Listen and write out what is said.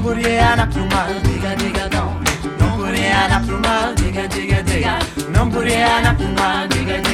podia anar pro mal, diga, diga, não. Não podia anar pro mal, diga, diga, diga. Não podia anar pro mal, diga, diga.